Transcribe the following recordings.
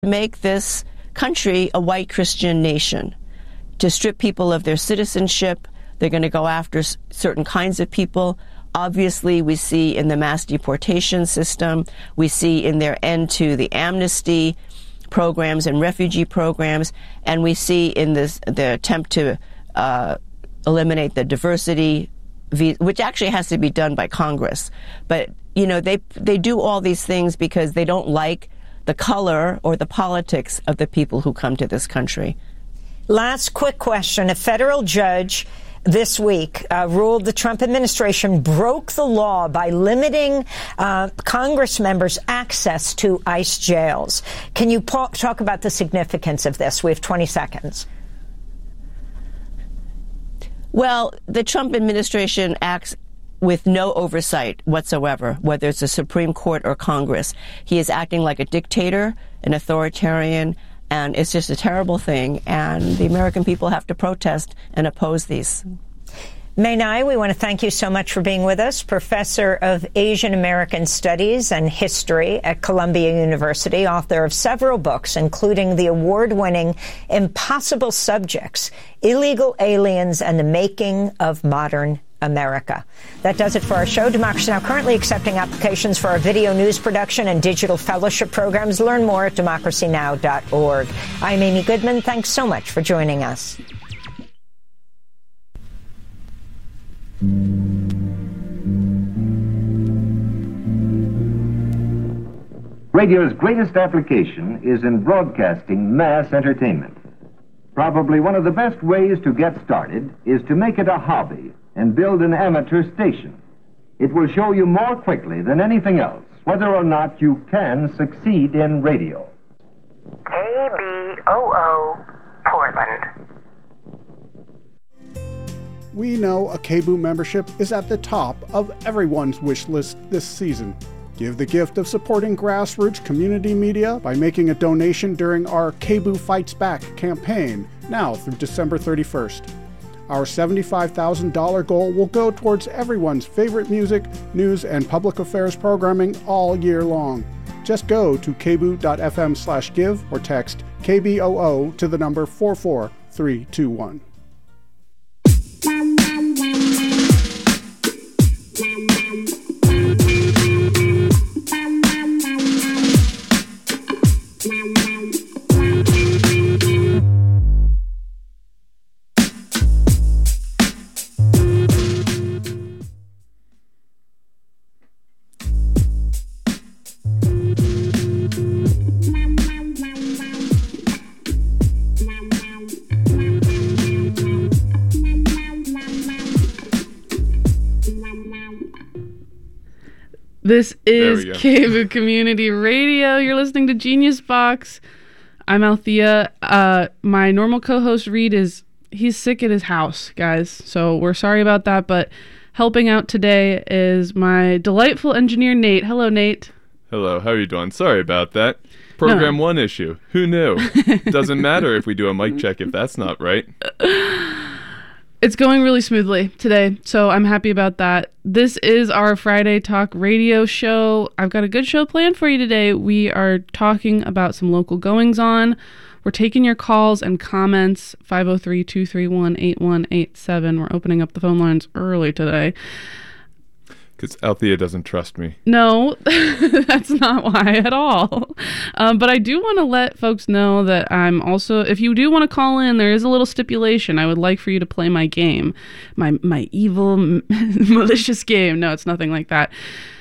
make this country a white Christian nation, to strip people of their citizenship. They're going to go after certain kinds of people. Obviously, we see in the mass deportation system, we see in their end to the amnesty programs and refugee programs, and we see in the attempt to eliminate the diversity, which actually has to be done by Congress. But, you know, they do all these things because they don't like the color or the politics of the people who come to this country. Last quick question. A federal judge this week ruled the Trump administration broke the law by limiting Congress members' access to ICE jails. Can you talk about the significance of this? We have 20 seconds. Well, the Trump administration acts with no oversight whatsoever, whether it's the Supreme Court or Congress. He is acting like a dictator, an authoritarian, and it's just a terrible thing. And the American people have to protest and oppose these. Mae Ngai, we want to thank you so much for being with us, Professor of Asian American Studies and History at Columbia University, author of several books, including the award-winning Impossible Subjects, Illegal Aliens and the Making of Modern America. That does it for our show. Democracy Now! Currently accepting applications for our video news production and digital fellowship programs. Learn more at democracynow.org. I'm Amy Goodman. Thanks so much for joining us. Radio's greatest application is in broadcasting mass entertainment. Probably one of the best ways to get started is to make it a hobby and build an amateur station. It will show you more quickly than anything else whether or not you can succeed in radio. KBOO, Portland. We know a KBOO membership is at the top of everyone's wish list this season. Give the gift of supporting grassroots community media by making a donation during our KBOO Fights Back campaign, now through December 31st. Our $75,000 goal will go towards everyone's favorite music, news, and public affairs programming all year long. Just go to kboo.fm/give or text KBOO to the number 44321. This is KBOO Community Radio. You're listening to Genius Box. I'm Althea. My normal co-host Reed he's sick at his house, guys. So we're sorry about that, but helping out today is my delightful engineer Nate. Hello, Nate. Hello, how are you doing? Sorry about that. Program 1 issue. Who knew? Doesn't matter if we do a mic check if that's not right. It's going really smoothly today, so I'm happy about that. This is our Friday Talk radio show. I've got a good show planned for you today. We are talking about some local goings-on. We're taking your calls and comments, 503-231-8187. We're opening up the phone lines early today. Because Althea doesn't trust me. No, that's not why at all. But I do want to let folks know that I'm also, if you do want to call in, there is a little stipulation. I would like for you to play my game, my evil, malicious game. No, it's nothing like that.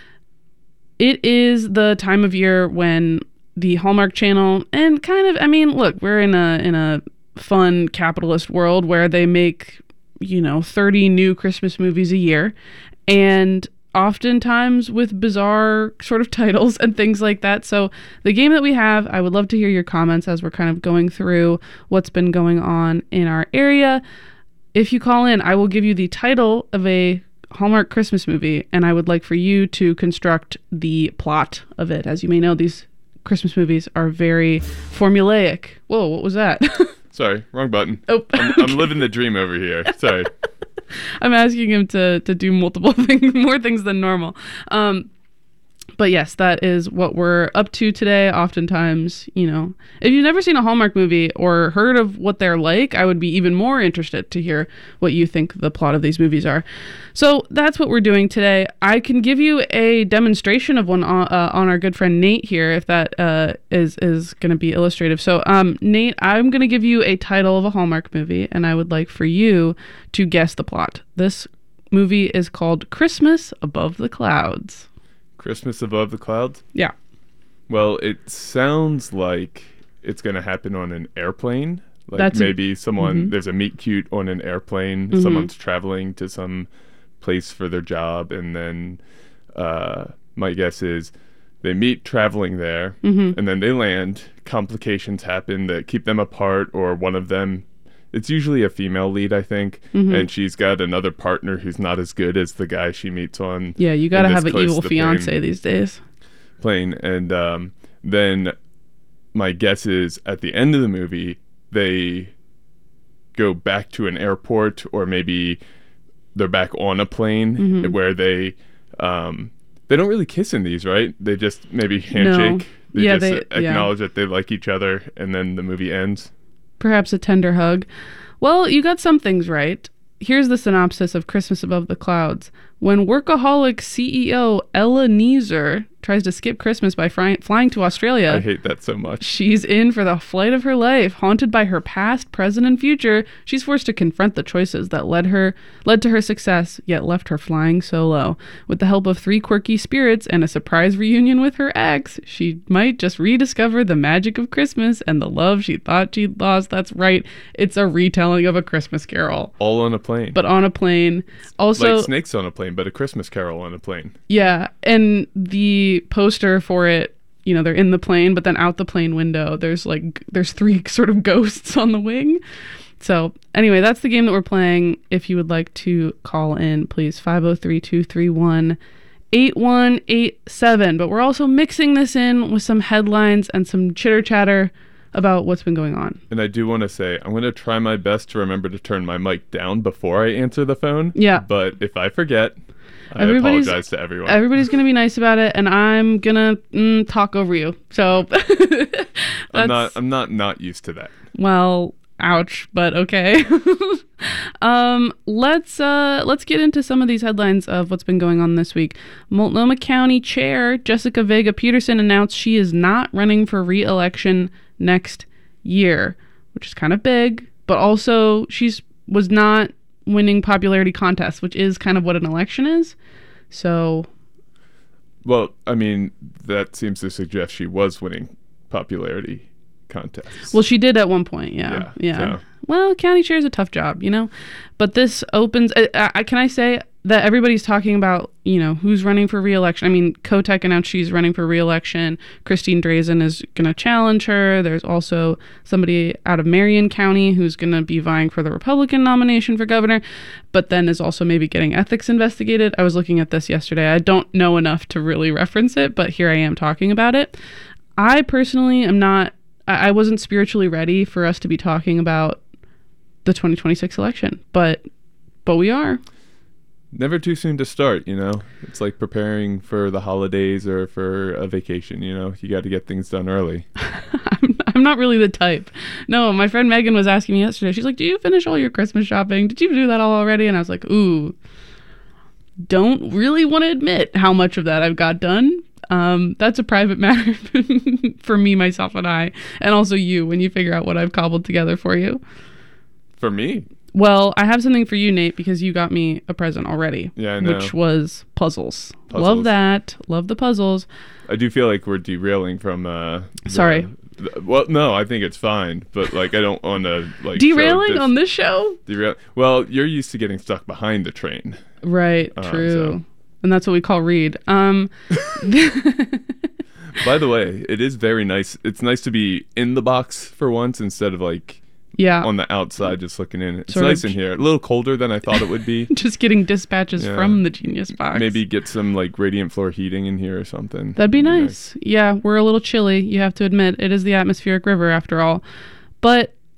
It is the time of year when the Hallmark Channel and look, we're in a fun capitalist world where they make, 30 new Christmas movies a year. And oftentimes with bizarre sort of titles and things like that. So the game that we have, I would love to hear your comments as we're kind of going through what's been going on in our area. If you call in, I will give you the title of a Hallmark Christmas movie, and I would like for you to construct the plot of it. As you may know, these Christmas movies are very formulaic. Whoa, what was that? Sorry, wrong button. Oh, I'm living the dream over here. Sorry. I'm asking him to do multiple things, more things than normal. But But yes, that is what we're up to today. Oftentimes, if you've never seen a Hallmark movie or heard of what they're like, I would be even more interested to hear what you think the plot of these movies are. So that's what we're doing today. I can give you a demonstration of one on our good friend Nate here, if that is going to be illustrative. So Nate, I'm going to give you a title of a Hallmark movie, and I would like for you to guess the plot. This movie is called Christmas Above the Clouds. Christmas Above the Clouds? Yeah. Well, it sounds like it's going to happen on an airplane. Like maybe someone, there's a meet cute on an airplane. Someone's traveling to some place for their job. And then my guess is they meet traveling there. And then they land. Complications happen that keep them apart, or one of them. It's usually a female lead, I think, and she's got another partner who's not as good as the guy she meets on. Yeah, you got to have an evil fiance these days. Plane, and then my guess is at the end of the movie they go back to an airport, or maybe they're back on a plane where they don't really kiss in these, right? They just maybe handshake. No. They acknowledge that they like each other, and then the movie ends. Perhaps a tender hug. Well, you got some things right. Here's the synopsis of Christmas Above the Clouds. When workaholic CEO Ella Neeser tries to skip Christmas by flying to Australia. I hate that so much. She's in for the flight of her life. Haunted by her past, present, and future, she's forced to confront the choices that led to her success, yet left her flying solo. With the help of 3 quirky spirits and a surprise reunion with her ex, she might just rediscover the magic of Christmas and the love she thought she'd lost. That's right. It's a retelling of A Christmas Carol. All on a plane. But on a plane. Also, like Snakes on a Plane, but A Christmas Carol on a plane. Yeah, and the poster for it, they're in the plane, but then out the plane window there's 3 sort of ghosts on the wing. So anyway, that's the game that we're playing. If you would like to call in, please 503-231-8187. But we're also mixing this in with some headlines and some chitter chatter about what's been going on. And I do want to say, I'm going to try my best to remember to turn my mic down before I answer the phone. Yeah. But if I forget, I apologize to everyone. Everybody's going to be nice about it, and I'm going to talk over you. So I'm not used to that. Well, ouch, but okay. Let's get into some of these headlines of what's been going on this week. Multnomah County Chair Jessica Vega Peterson announced she is not running for re-election next year, which is kind of big, but also was not winning popularity contests, which is kind of what an election is. So, well, I mean, that seems to suggest she was winning popularity contests. Well, she did at one point, yeah. So. Well, county chair is a tough job, but this opens, can I say that everybody's talking about, who's running for re-election. I mean, Kotek announced she's running for re-election. Christine Drazen is going to challenge her. There's also somebody out of Marion County who's going to be vying for the Republican nomination for governor, but then is also maybe getting ethics investigated. I was looking at this yesterday. I don't know enough to really reference it, but here I am talking about it. I personally am not, I wasn't spiritually ready for us to be talking about the 2026 election, but we are. Never too soon to start, It's like preparing for the holidays or for a vacation, You got to get things done early. I'm not really the type. No, my friend Megan was asking me yesterday. She's like, do you finish all your Christmas shopping? Did you do that all already? And I was like, ooh, don't really want to admit how much of that I've got done. That's a private matter for me, myself, and I, and also you when you figure out what I've cobbled together for you. For me? Well, I have something for you, Nate, because you got me a present already. Yeah, I know. Which was puzzles. Love that. Love the puzzles. I do feel like we're derailing from... Sorry. Well, no, I think it's fine, but I don't want to derailing on this show? Well, you're used to getting stuck behind the train. Right, true. So. And that's what we call Reed. By the way, it is very nice. It's nice to be in the box for once instead of on the outside just looking in. It's nice in here. A little colder than I thought it would be. Just getting dispatches from the Genius Box. Maybe get some radiant floor heating in here or something. That'd be nice. Yeah, we're a little chilly, you have to admit. It is the atmospheric river after all. But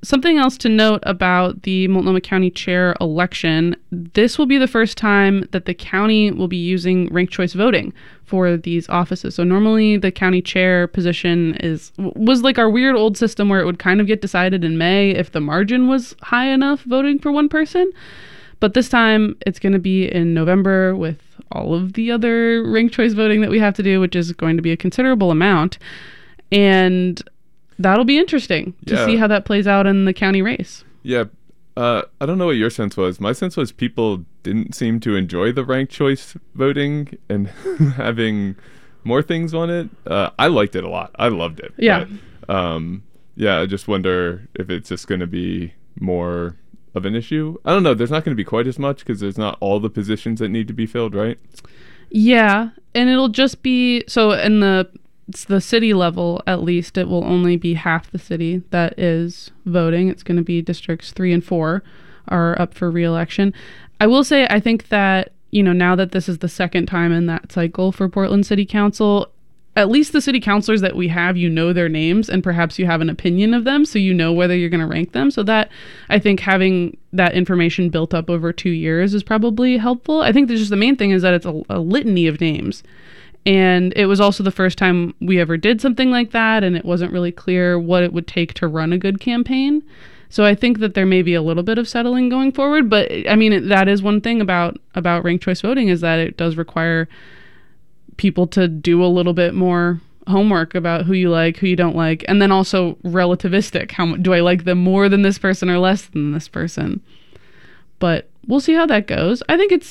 something else to note about the Multnomah County Chair election, this will be the first time that the county will be using ranked choice voting for these offices. So normally the county chair position was like our weird old system where it would kind of get decided in May if the margin was high enough voting for one person. But this time it's going to be in November with all of the other ranked choice voting that we have to do, which is going to be a considerable amount. And that'll be interesting to see how that plays out in the county race. Yeah. I don't know what your sense was. My sense was people didn't seem to enjoy the ranked choice voting and having more things on it. I liked it a lot. I loved it. Yeah. But, I just wonder if it's just going to be more of an issue. I don't know. There's not going to be quite as much because there's not all the positions that need to be filled, right? Yeah. And it'll just be, so in the city level, at least, it will only be half the city that is voting. It's going to be districts 3 and 4 are up for re-election. I will say, I think that, now that this is the second time in that cycle for Portland City Council, at least the city councilors that we have, their names and perhaps you have an opinion of them, so whether you're going to rank them. So that, I think having that information built up over 2 years is probably helpful. I think the main thing is that it's a litany of names. And it was also the first time we ever did something like that, and it wasn't really clear what it would take to run a good campaign. So I think that there may be a little bit of settling going forward. But, that is one thing about ranked choice voting is that it does require people to do a little bit more homework about who you like, who you don't like, and then also relativistic. How do I like them more than this person or less than this person? But we'll see how that goes.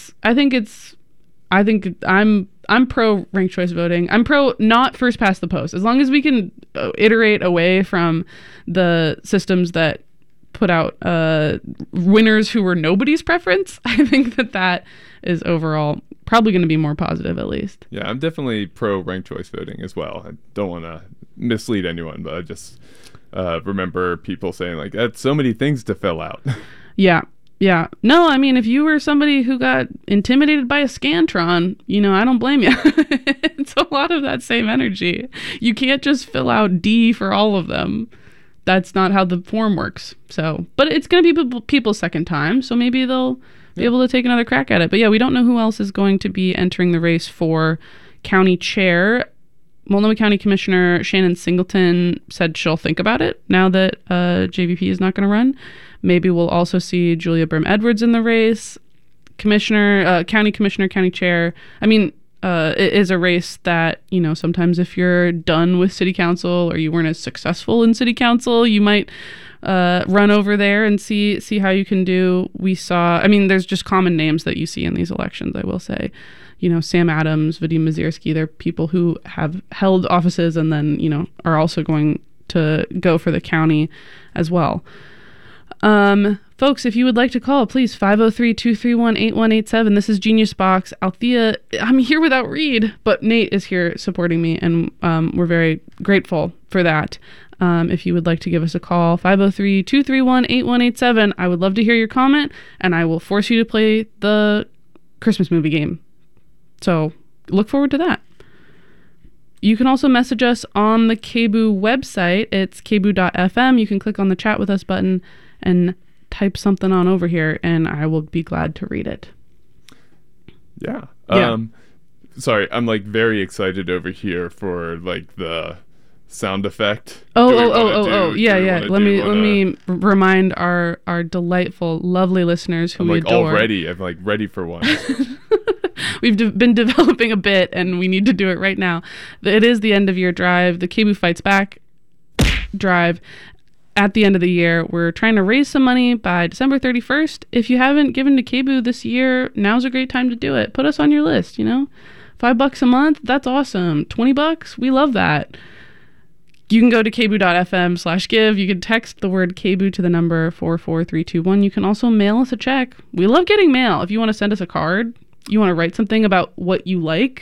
I'm pro ranked choice voting. I'm pro not first past the post. As long as we can iterate away from the systems that put out winners who were nobody's preference, I think that is overall probably going to be more positive, at least. Yeah, I'm definitely pro ranked choice voting as well. I don't want to mislead anyone, but I just remember people saying that's so many things to fill out. Yeah. Yeah. No, if you were somebody who got intimidated by a Scantron, I don't blame you. It's a lot of that same energy. You can't just fill out D for all of them. That's not how the form works. So, but it's going to be people's second time, so maybe they'll be able to take another crack at it. But yeah, we don't know who else is going to be entering the race for county chair. Multnomah County Commissioner Shannon Singleton said she'll think about it now that JVP is not going to run. Maybe we'll also see Julia Brim-Edwards in the race. County commissioner, county chair. It is a race that, sometimes if you're done with city council or you weren't as successful in city council, you might run over there and see how you can do. We saw, there's just common names that you see in these elections, I will say. Sam Adams, Vadim Mazirski, they're people who have held offices and then, are also going to go for the county as well. Folks, if you would like to call, please 503-231-8187. This is Genius Box. Althea, I'm here without Reed, but Nate is here supporting me, and we're very grateful for that. If you would like to give us a call, 503-231-8187. I would love to hear your comment, and I will force you to play the Christmas movie game. So look forward to that. You can also message us on the KBOO website. It's kboo.fm. You can click on the chat with us button and type something on over here, and I will be glad to read it. Yeah. Sorry, I'm very excited over here for the sound effect. Yeah. Let me remind our delightful, lovely listeners who we adore. I'm ready for one. We've been developing a bit, and we need to do it right now. It is the end of year drive, the KBOO Fights Back drive. At the end of the year, we're trying to raise some money by December 31st. If you haven't given to KBOO this year, now's a great time to do it. Put us on your list, $5 a month, that's awesome. $20, we love that. You can go to kboo.fm/give. You can text the word KBOO to the number 44321. You can also mail us a check. We love getting mail. If you want to send us a card, you want to write something about what you like,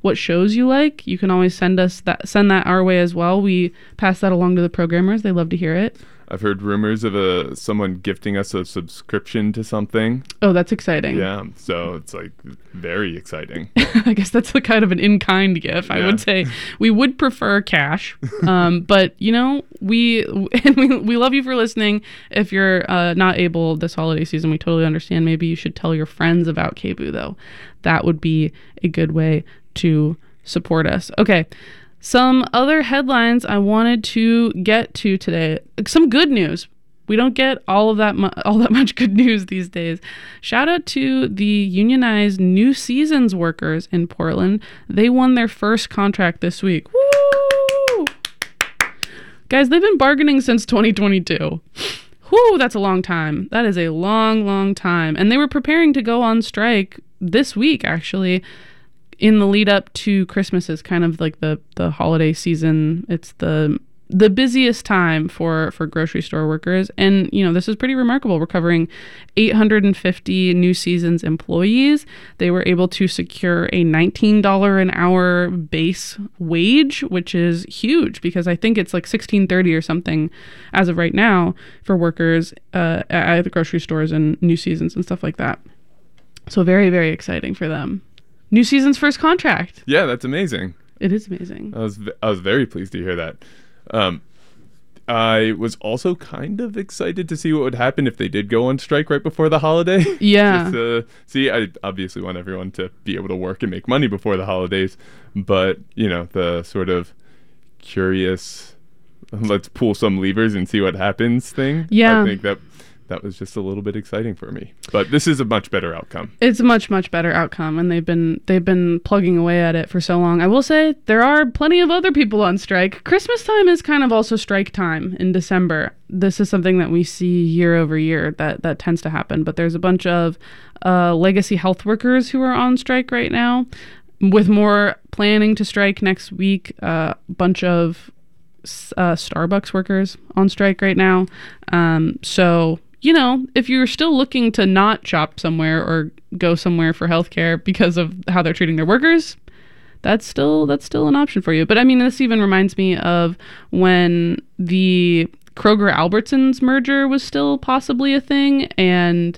what shows you like, you can always send that our way as well. We pass that along to the programmers. They love to hear it. I've heard rumors of someone gifting us a subscription to something. Oh, that's exciting. Yeah, so it's like very exciting. I guess that's the kind of an in-kind gift. I would say we would prefer cash, but you know, we love you for listening. If you're not able this holiday season, we totally understand. Maybe you should tell your friends about KBOO, though. That would be a good way to support us. Okay. Some other headlines I wanted to get to today. Some good news. We don't get all that much good news these days. Shout out to the unionized New Seasons workers in Portland. They won their first contract this week. Woo! Guys, they've been bargaining since 2022. Whew, that's a long time. That is a long, long time. And they were preparing to go on strike this week, actually, in the lead up to Christmas. Is kind of like the holiday season. It's the busiest time for grocery store workers. And, you know, this is pretty remarkable. We're covering 850 New Seasons employees. They were able to secure a $19 an hour base wage, which is huge because I think it's like $16.30 or something as of right now for workers at the grocery stores and New Seasons and stuff like that. So very, very exciting for them. New Season's first contract. Yeah, that's amazing. It is amazing. I was very pleased to hear that. I was also kind of excited to see what would happen if they did go on strike right before the holiday. Yeah. I obviously want everyone to be able to work and make money before the holidays, but, you know, the sort of curious, let's pull some levers and see what happens thing. Yeah. I think that was just a little bit exciting for me. But this is a much better outcome. It's a much, much better outcome, and they've been plugging away at it for so long. I will say there are plenty of other people on strike. Christmas time is kind of also strike time in December. This is something that we see year over year that tends to happen. But there's a bunch of legacy health workers who are on strike right now, with more planning to strike next week. A bunch of Starbucks workers on strike right now. So, you know, if you're still looking to not shop somewhere or go somewhere for healthcare because of how they're treating their workers, that's still an option for you. But I mean, this even reminds me of when the Kroger-Albertsons merger was still possibly a thing, and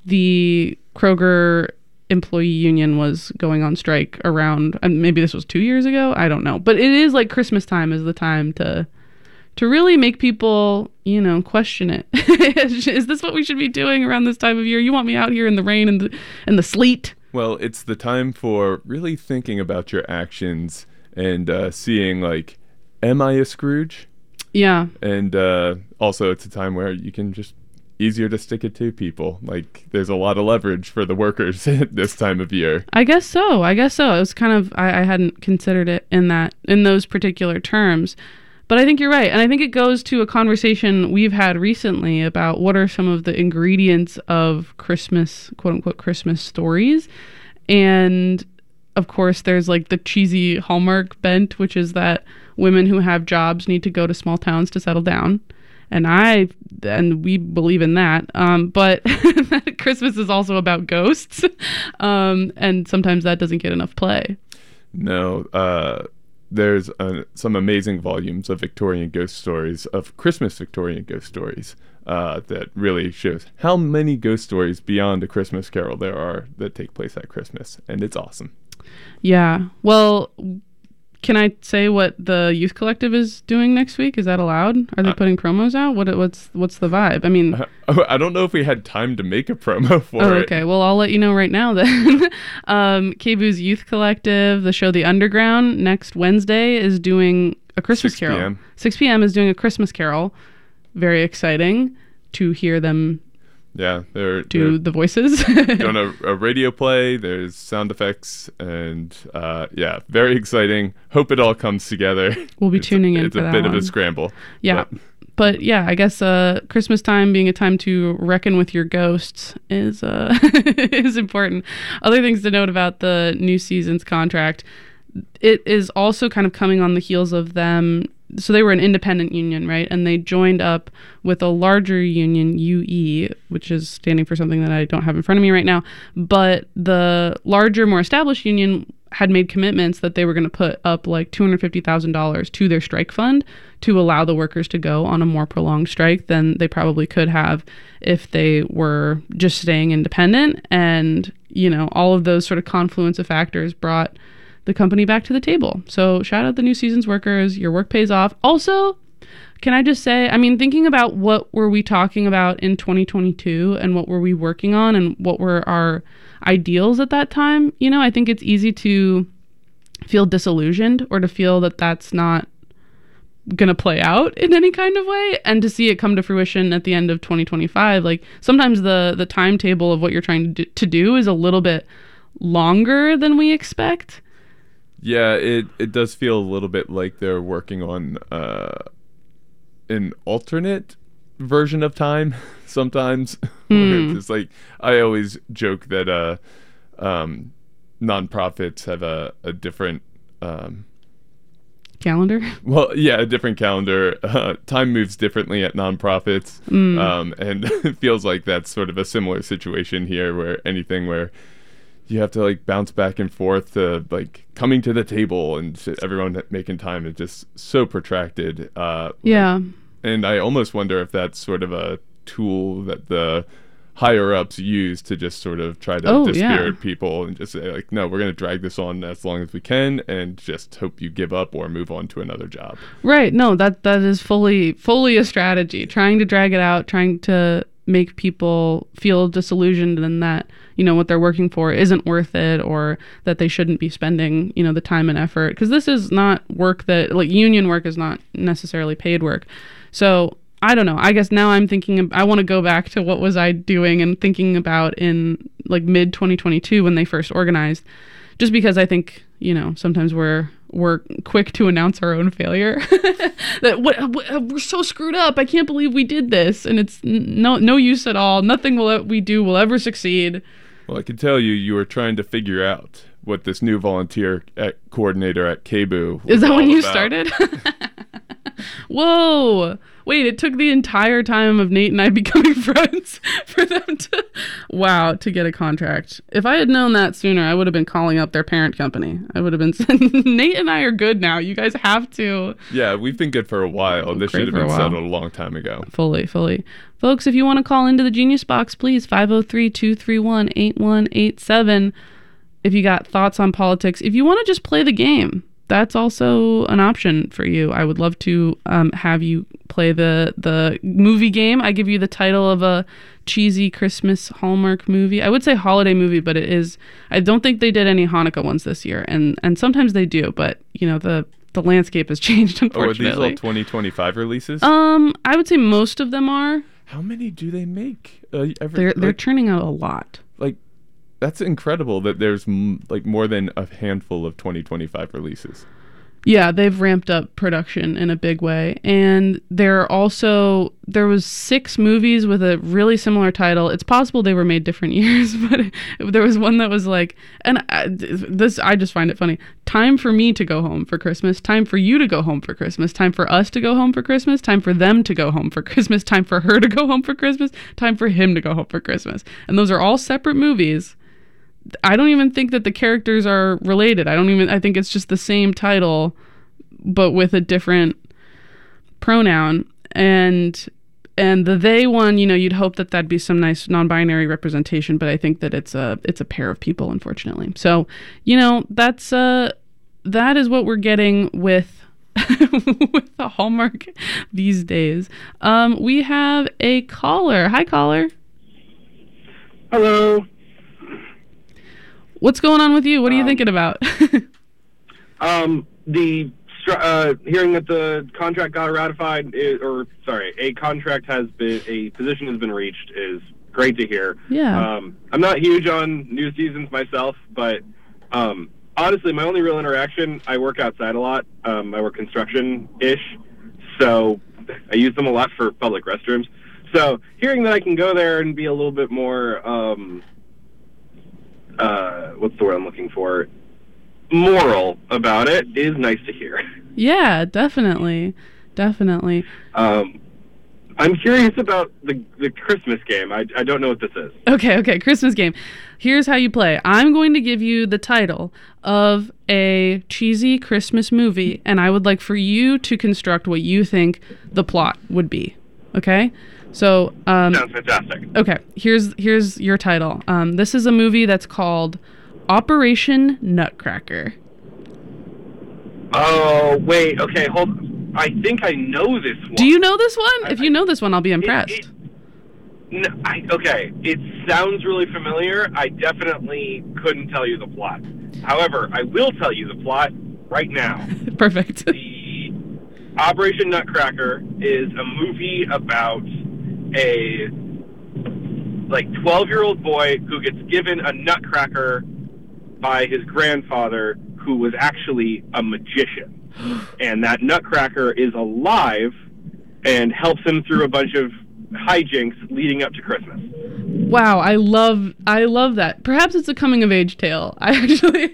the Kroger employee union was going on strike around, and maybe this was 2 years ago, I don't know. But it is like Christmas time is the time to really make people, you know, question it. Is this what we should be doing around this time of year? You want me out here in the rain and the sleet? Well, it's the time for really thinking about your actions and seeing, like, am I a Scrooge? Yeah. And also it's a time where you can just easier to stick it to people. Like, there's a lot of leverage for the workers at this time of year. I guess so. It was kind of, I hadn't considered it in those particular terms. But I think you're right. And I think it goes to a conversation we've had recently about what are some of the ingredients of Christmas, quote unquote, Christmas stories. And of course, there's like the cheesy Hallmark bent, which is that women who have jobs need to go to small towns to settle down. And we believe in that. But Christmas is also about ghosts. And sometimes that doesn't get enough play. No, there's some amazing volumes of Victorian ghost stories, of Christmas Victorian ghost stories, that really shows how many ghost stories beyond A Christmas Carol there are that take place at Christmas. And it's awesome. Yeah. Well, can I say what the Youth Collective is doing next week? Is that allowed? Are they putting promos out? What's the vibe? I mean, I don't know if we had time to make a promo for it. Okay, well, I'll let you know right now then. KBOO's Youth Collective, the show The Underground, next Wednesday is doing a Christmas Carol. 6 p.m. 6 p.m. is doing a Christmas Carol. Very exciting to hear them. Yeah, they're the voices. Doing a radio play. There's sound effects, and very exciting. Hope it all comes together. We'll be tuning in. It's for a bit of a scramble. Yeah, but yeah, I guess Christmas time being a time to reckon with your ghosts is is important. Other things to note about the New Seasons contract. It is also kind of coming on the heels of them. So they were an independent union, right? And they joined up with a larger union, UE, which is standing for something that I don't have in front of me right now. But the larger, more established union had made commitments that they were going to put up like $250,000 to their strike fund to allow the workers to go on a more prolonged strike than they probably could have if they were just staying independent. And, you know, all of those sort of confluence of factors brought the company back to the table. So shout out the New Seasons workers. Your work pays off. Also, can I just say, I mean, thinking about what were we talking about in 2022 and what were we working on and what were our ideals at that time, you know, I think it's easy to feel disillusioned or to feel that that's not going to play out in any kind of way, and to see it come to fruition at the end of 2025. Like, sometimes the timetable of what you're trying to do is a little bit longer than we expect. Yeah, it does feel a little bit like they're working on an alternate version of time sometimes. Where it's like, I always joke that nonprofits have a different calendar. Well, yeah, a different calendar. Time moves differently at nonprofits, and it feels like that's sort of a similar situation here, where you have to like bounce back and forth to like coming to the table and everyone making time is just so protracted. Yeah. And I almost wonder if that's sort of a tool that the higher ups use to just sort of try to dispirit people and just say like, no, we're going to drag this on as long as we can and just hope you give up or move on to another job. Right. No, that is fully a strategy, trying to drag it out, trying to make people feel disillusioned and that, you know, what they're working for isn't worth it, or that they shouldn't be spending, you know, the time and effort, because this is not work that, like, union work is not necessarily paid work. So I don't know. I guess now I'm thinking, I want to go back to what was I doing and thinking about in like mid 2022 when they first organized, just because I think, you know, sometimes we're quick to announce our own failure. That we're so screwed up. I can't believe we did this, and it's no use at all. Nothing we do will ever succeed. Well, I can tell you were trying to figure out what this new volunteer coordinator at KBOO was. Is that when you about. started? Whoa. Wait, it took the entire time of Nate and I becoming friends for them to get a contract. If I had known that sooner, I would have been calling up their parent company. I would have been saying, Nate and I are good now. You guys have to. Yeah, we've been good for a while. This should have been settled a long time ago. Fully. Folks, if you want to call into the Genius Box, please, 503-231-8187. If you got thoughts on politics, if you want to just play the game, that's also an option for you. I would love to have you play the movie game. I give you the title of a cheesy Christmas Hallmark movie. I would say holiday movie, but it is. I don't think they did any Hanukkah ones this year, and sometimes they do. But you know, the landscape has changed, unfortunately. Oh, are these all 2025 releases? I would say most of them are. How many do they make? They're churning out a lot. Like, that's incredible that there's like more than a handful of 2025 releases. Yeah, they've ramped up production in a big way. And there was 6 movies with a really similar title. It's possible they were made different years, but there was one that was like, and I just find it funny. Time for me to go home for Christmas. Time for you to go home for Christmas. Time for us to go home for Christmas. Time for them to go home for Christmas. Time for her to go home for Christmas. Time for him to go home for Christmas. And those are all separate movies. I don't even think that the characters are related. I think it's just the same title, but with a different pronoun. And the they one, you know, you'd hope that that'd be some nice non-binary representation, but I think that it's a pair of people, unfortunately. So, you know, that is what we're getting with with the Hallmark these days. We have a caller. Hi, caller. Hello. What's going on with you? What are you thinking about? Hearing that the contract got ratified, a position has been reached is great to hear. Yeah. I'm not huge on New Seasons myself, but honestly, my only real interaction, I work outside a lot. I work construction-ish, so I use them a lot for public restrooms. So hearing that I can go there and be a little bit more, what's the word I'm looking for? Moral about it is nice to hear. Yeah, definitely. I'm curious about the Christmas game. I don't know what this is. Okay, Christmas game. Here's how you play. I'm going to give you the title of a cheesy Christmas movie, and I would like for you to construct what you think the plot would be. Okay? So, sounds fantastic. Okay, here's your title. This is a movie that's called Operation Nutcracker. Oh, wait. Okay, hold on. I think I know this one. Do you know this one? If you know this one, I'll be impressed. Okay, it sounds really familiar. I definitely couldn't tell you the plot. However, I will tell you the plot right now. Perfect. The Operation Nutcracker is a movie about a 12-year-old boy who gets given a nutcracker by his grandfather, who was actually a magician. And that nutcracker is alive and helps him through a bunch of hijinks leading up to Christmas. Wow, I love that. Perhaps it's a coming-of-age tale. I actually...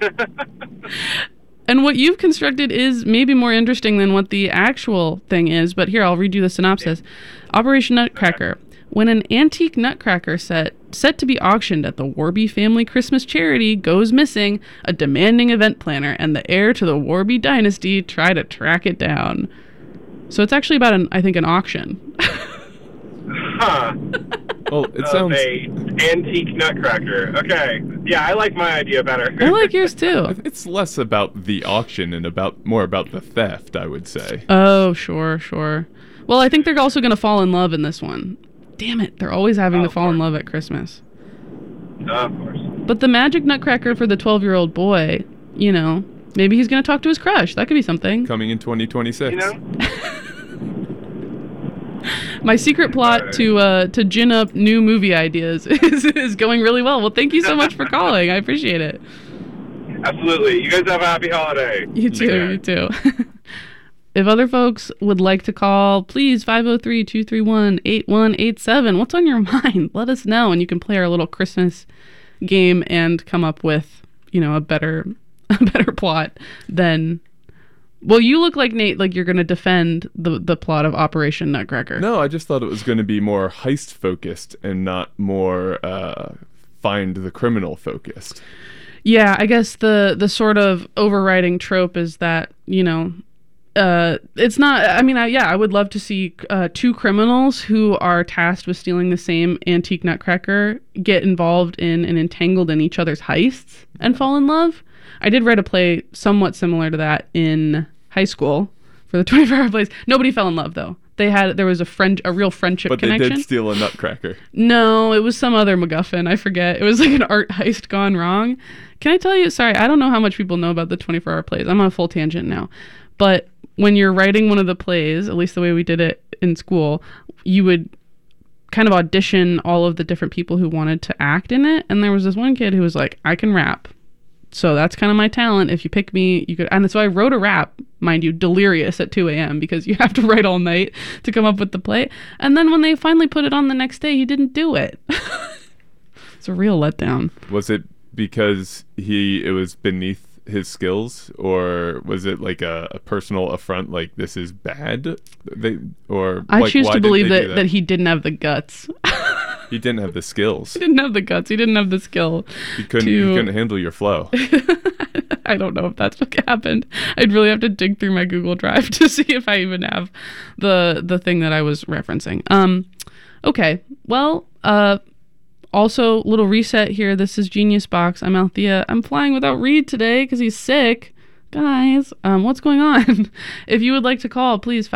And what you've constructed is maybe more interesting than what the actual thing is, but here, I'll read you the synopsis. Operation Nutcracker. When an antique nutcracker set to be auctioned at the Warby family Christmas charity goes missing, a demanding event planner and the heir to the Warby dynasty try to track it down. So it's actually about an auction. Huh. Well, it sounds... an antique nutcracker. Okay. Yeah, I like my idea better. I like yours too. It's less about the auction and more about the theft, I would say. Oh, sure. Well, I think they're also going to fall in love in this one. Damn it, they're always having to fall in love at Christmas. Of course. But the magic nutcracker for the 12-year-old boy, maybe he's going to talk to his crush. That could be something. Coming in 2026. My secret plot to gin up new movie ideas is going really well. Well, thank you so much for calling. I appreciate it. Absolutely. You guys have a happy holiday. You too. If other folks would like to call, please, 503-231-8187. What's on your mind? Let us know, and you can play our little Christmas game and come up with, a better plot than... Well, you look like, Nate, like you're going to defend the plot of Operation Nutcracker. No, I just thought it was going to be more heist-focused and not more find the criminal focused. Yeah, I guess the sort of overriding trope is that, it's not, I would love to see two criminals who are tasked with stealing the same antique nutcracker get involved in and entangled in each other's heists and fall in love. I did write a play somewhat similar to that in high school for the 24-hour plays. Nobody fell in love, though. There was a real friendship connection. But they did steal a nutcracker. No, it was some other MacGuffin. I forget. It was like an art heist gone wrong. Can I tell you? Sorry, I don't know how much people know about the 24-hour plays. I'm on a full tangent now. But when you're writing one of the plays, at least the way we did it in school, you would kind of audition all of the different people who wanted to act in it. And there was this one kid who was like, I can rap. So that's kind of my talent. If you pick me, you could. And so I wrote a rap, mind you, delirious at 2 a.m. because you have to write all night to come up with the play. And then when they finally put it on the next day, he didn't do it. It's a real letdown. Was it because it was beneath his skills, or was it like a personal affront, like this is bad? I choose to believe that he didn't have the guts. He didn't have the skills. He didn't have the guts. He didn't have the skill. He couldn't handle your flow. I don't know if that's what happened. I'd really have to dig through my Google Drive to see if I even have the thing that I was referencing. Okay. Well, also, little reset here. This is Genius Box. I'm Althea. I'm flying without Reed today because he's sick. Guys, what's going on? If you would like to call, please,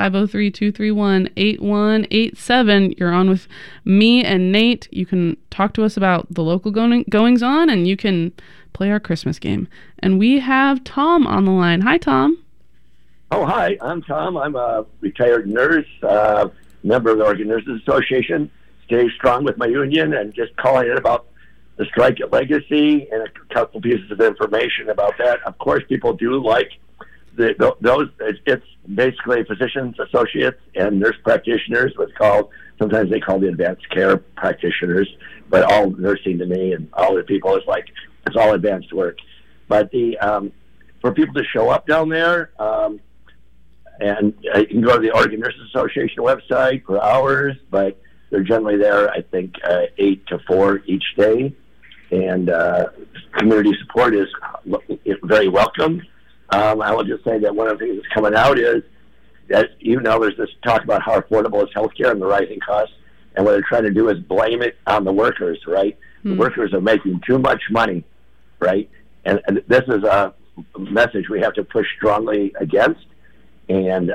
503-231-8187. You're on with me and Nate. You can talk to us about the local goings-on, and you can play our Christmas game. And we have Tom on the line. Hi, Tom. Oh, hi. I'm Tom. I'm a retired nurse, member of the Oregon Nurses Association. Stay strong with my union, and just calling in about the strike at Legacy and a couple pieces of information about that. Of course, people do like those. It's basically physicians, associates, and nurse practitioners. Sometimes they call the advanced care practitioners, but all nursing to me and all the people is like it's all advanced work. But for people to show up down there, And you can go to the Oregon Nurses Association website for hours, but they're generally there, I think, 8 to 4 each day. And community support is very welcome. I will just say that one of the things that's coming out is that, there's this talk about how affordable is healthcare and the rising costs. And what they're trying to do is blame it on the workers, right? The workers are making too much money, right? And this is a message we have to push strongly against. And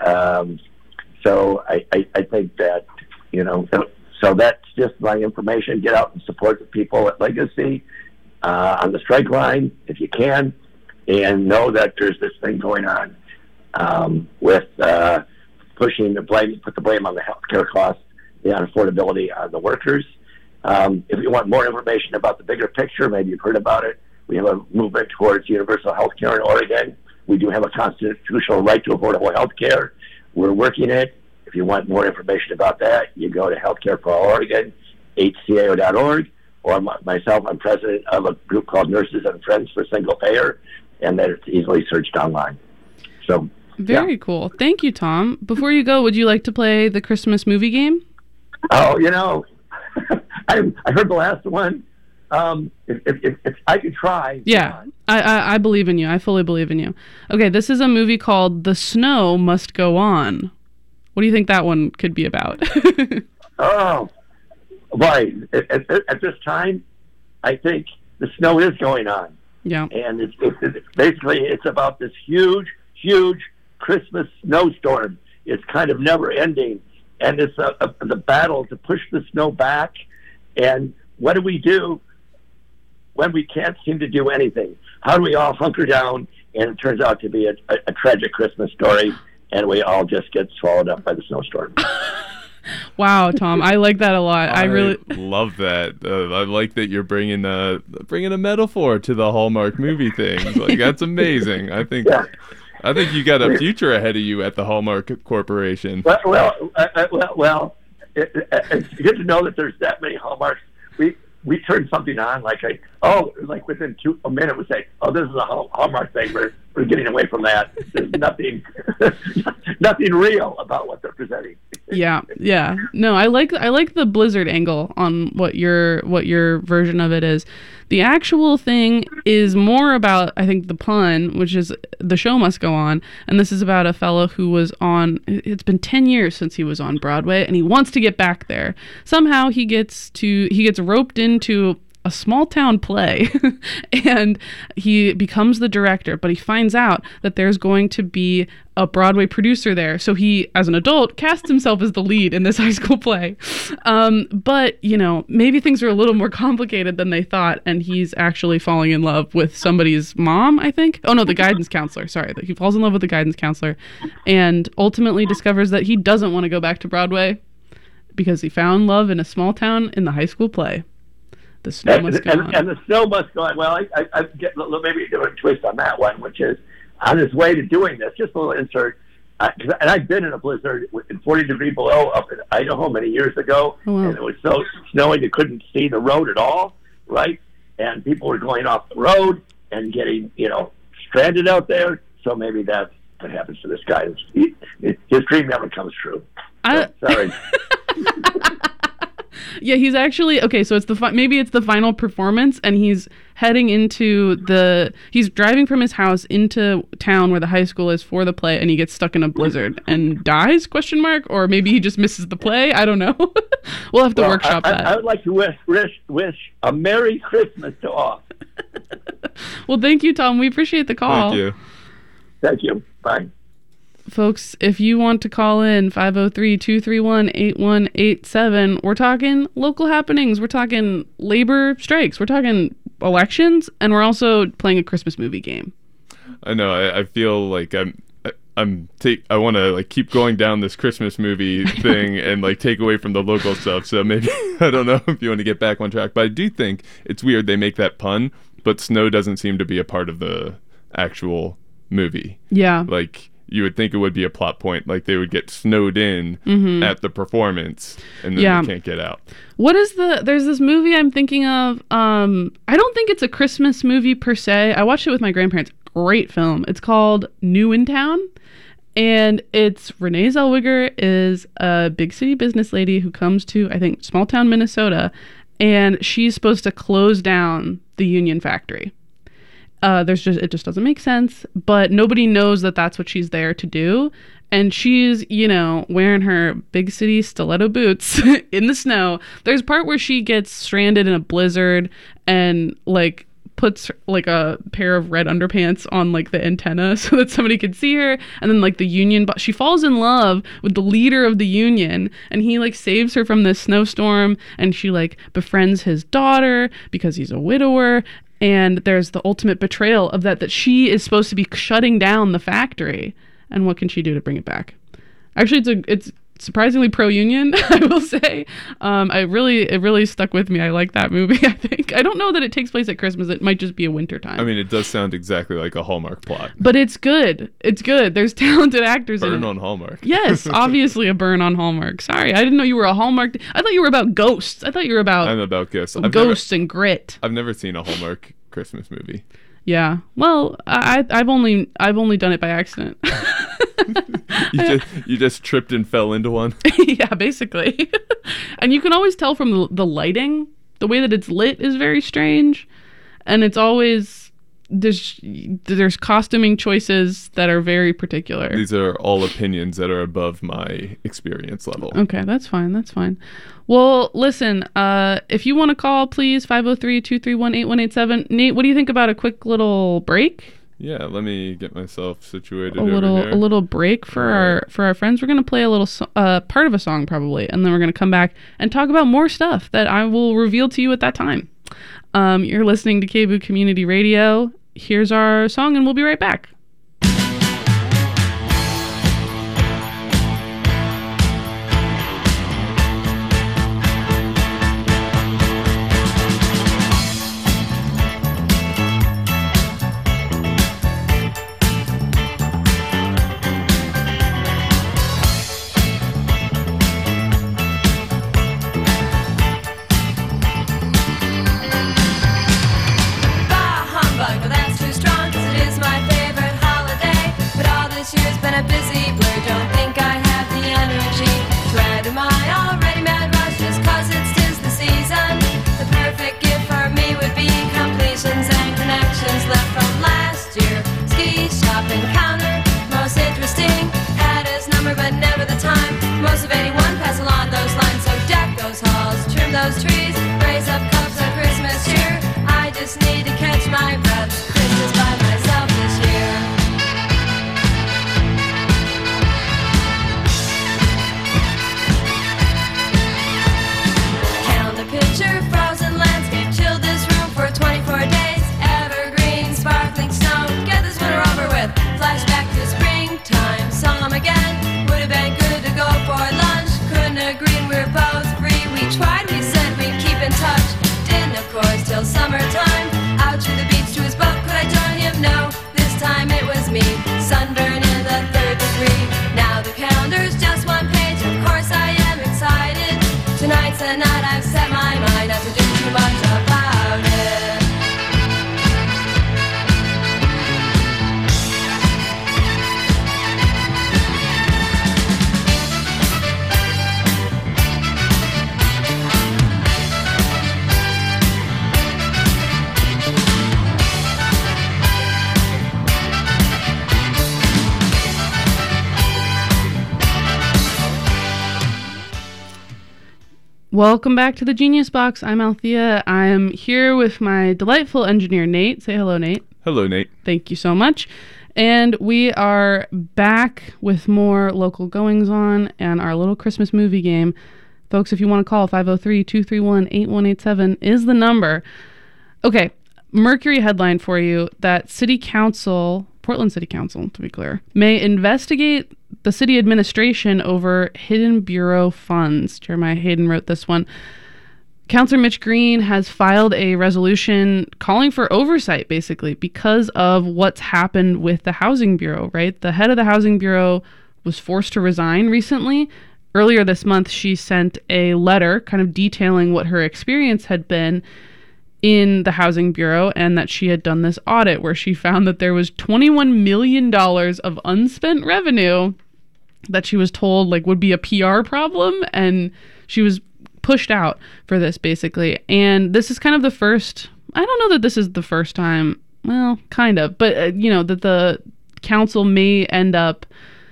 so I think that, so that's just my information. Get out and support the people at Legacy on the strike line if you can, and know that there's this thing going on with pushing the blame, put the blame on the healthcare costs, the unaffordability on the workers. If you want more information about the bigger picture, maybe you've heard about it. We have a movement towards universal health care in Oregon. We do have a constitutional right to affordable health care. We're working it. If you want more information about that, you go to Healthcare for All Oregon, hcao.org, or myself, I'm president of a group called Nurses and Friends for Single Payer, and that it's easily searched online. So, very cool. Thank you, Tom. Before you go, would you like to play the Christmas movie game? Oh, I heard the last one. If I could try. Yeah, I believe in you. I fully believe in you. Okay, this is a movie called The Snow Must Go On. What do you think that one could be about? Oh, boy. At this time, I think the snow is going on. Yeah. And it's basically, it's about this huge Christmas snowstorm. It's kind of never ending. And it's the battle to push the snow back. And what do we do when we can't seem to do anything? How do we all hunker down? And it turns out to be a tragic Christmas story, and we all just get swallowed up by the snowstorm. Wow, Tom, I like that a lot. I really love that. I like that you're bringing a metaphor to the Hallmark movie thing. Like, that's amazing. I think you got a future ahead of you at the Hallmark Corporation. Well, it's good to know that there's that many Hallmarks. We turned something on like within a minute we say, oh, this is a Hallmark thing. We're getting away from that. There's nothing real about what they're presenting. Yeah. No, I like the Blizzard angle on what your version of it is. The actual thing is more about, I think, the pun, which is The Show Must Go On. And this is about a fellow who was on, it's been 10 years since he was on Broadway, and he wants to get back there. Somehow he gets roped into a small town play and he becomes the director, but he finds out that there's going to be a Broadway producer there. So he, as an adult, casts himself as the lead in this high school play. But, maybe things are a little more complicated than they thought, and he's actually falling in love with somebody's mom, I think. Oh, no, the guidance counselor. Sorry. He falls in love with the guidance counselor and ultimately discovers that he doesn't want to go back to Broadway because he found love in a small town in the high school play. The snow must go on. And the snow must go on. Well, I get maybe a twist on that one, which is on his way to doing this, just a little insert. And I've been in a blizzard in 40 degrees below up in Idaho many years ago. Oh, wow. And it was so snowing you couldn't see the road at all, right? And people were going off the road and getting, stranded out there. So maybe that's what happens to this guy. His dream never comes true. Sorry. Yeah, he's actually so it's maybe it's the final performance, and he's heading into he's driving from his house into town where the high school is for the play, and he gets stuck in a blizzard and dies ? Or maybe he just misses the play. I don't know. We'll have to workshop that. I would like to wish a Merry Christmas to all. Well, thank you, Tom. We appreciate the call. Thank you. Bye. Folks, if you want to call in, 503-231-8187. We're talking local happenings. We're talking labor strikes. We're talking elections. And we're also playing a Christmas movie game. I know. I feel like I want to keep going down this Christmas movie thing and take away from the local stuff. So maybe, I don't know if you want to get back on track. But I do think it's weird they make that pun, but snow doesn't seem to be a part of the actual movie. Yeah. You would think it would be a plot point, they would get snowed in at the performance and then they can't get out. There's this movie I'm thinking of. I don't think it's a Christmas movie per se. I watched it with my grandparents. Great film. It's called New in Town. And it's Renee Zellweger is a big city business lady who comes to, I think, small town Minnesota, and she's supposed to close down the Union factory. It just doesn't make sense, but nobody knows that that's what she's there to do. And she's, wearing her big city stiletto boots in the snow. There's a part where she gets stranded in a blizzard and puts a pair of red underpants on the antenna so that somebody could see her. And then the Union, she falls in love with the leader of the Union, and he saves her from this snowstorm, and she befriends his daughter because he's a widower. And there's the ultimate betrayal of that she is supposed to be shutting down the factory. And what can she do to bring it back? Actually, it's surprisingly pro-union, I will say. It really stuck with me. I like that movie, I think. I don't know that it takes place at Christmas. It might just be a winter time. I mean, it does sound exactly like a Hallmark plot. But it's good. It's good. There's talented actors in it. Burn on Hallmark. Yes, obviously a burn on Hallmark. Sorry, I didn't know you were a Hallmark. I thought you were about ghosts. I thought you were about... I'm about ghosts. Ghosts and grit. I've never seen a Hallmark Christmas movie. Yeah. Well, I've only done it by accident. You just tripped and fell into one? Yeah, basically. And you can always tell from the lighting, the way that it's lit is very strange. And it's always there's costuming choices that are very particular. These are all opinions that are above my experience level. Okay, that's fine. Well, listen, if you want to call, please, 503-231-8187. Nate, what do you think about a quick little break? Yeah, let me get myself situated. A little break for our friends. We're gonna play a little part of a song probably, and then we're gonna come back and talk about more stuff that I will reveal to you at that time. You're listening to KBOO Community Radio. Here's our song, and we'll be right back. Those trees, raise up cups of Christmas cheer. I just need to catch my breath. Christmas by myself this year. Calendar picture, frozen landscape, chilled this room for 24 days. Evergreen, sparkling snow, get this winter over with. Flashback to springtime, saw him again. Would have been good to go for lunch. Couldn't agree, we're both free. We tried, we said we'd keep in touch. Didn't, of course, till summertime. Out to the beach to his boat, could I join him? No, this time it was me. Sunburn in the 3rd degree. Now the calendar's just one page. Of course I am excited. Tonight's the night I've set my mind not to do too much about it. Welcome back to the Genius Box. I'm Althea. I'm here with my delightful engineer, Nate. Say hello, Nate. Hello, Nate. Thank you so much. And we are back with more local goings-on and our little Christmas movie game. Folks, if you want to call, 503-231-8187 is the number. Okay, Mercury headline for you that City Council, Portland City Council, to be clear, may investigate the city administration over hidden bureau funds. Jeremiah Hayden wrote this one. Councilor Mitch Green has filed a resolution calling for oversight, basically, because of what's happened with the Housing Bureau, right? The head of the Housing Bureau was forced to resign recently. Earlier this month, she sent a letter kind of detailing what her experience had been in the Housing Bureau, and that she had done this audit where she found that there was $21 million of unspent revenue that she was told like would be a PR problem, and she was pushed out for this basically. And this is kind of the first, I don't know that this is the first time, well, kind of, but that the council may end up